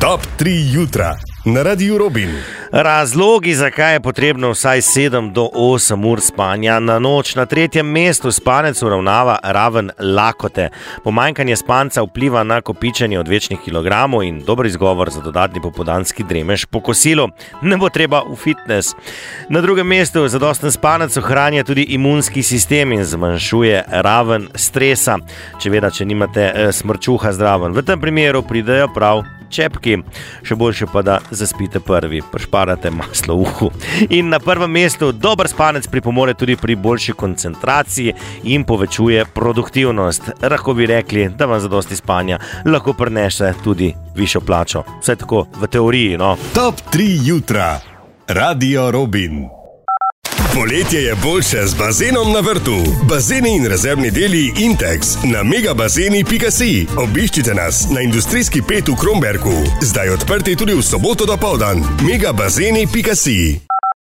Top 3 jutra na Radiu Robin. Razlogi, zakaj je potrebno vsaj 7 do 8 ur spanja na noč. Na 3. mestu spanec uravnava raven lakote. Pomanjkanje spanca vpliva na kopičenje odvečnih kilogramov in dober izgovor za dodatni popoldanski dremež po kosilu. Ne bo treba v fitness. Na 2. mestu zadosten spanec ohranja tudi imunski sistem in zmanjšuje raven stresa. Če nimate smrčuha zraven. V tem primeru pridejo prav čepki. Še boljše pa, da zaspite prvi, prešparate maslo v uhu. In na 1. mestu dober spanec pripomore tudi pri boljši koncentraciji in povečuje produktivnost. Lahko bi rekli, da vam zadosti spanja lahko prinese tudi višjo plačo. Vse tako v teoriji, no. Top 3 jutra. Radio Robin. Poletje je boljše z bazenom na vrtu. Bazeni in rezervni deli Intex na megabazeni.si. Obiščite nas na Industrijski 5 v Kromberku. Zdaj odprti tudi v soboto dopoldan. megabazeni.si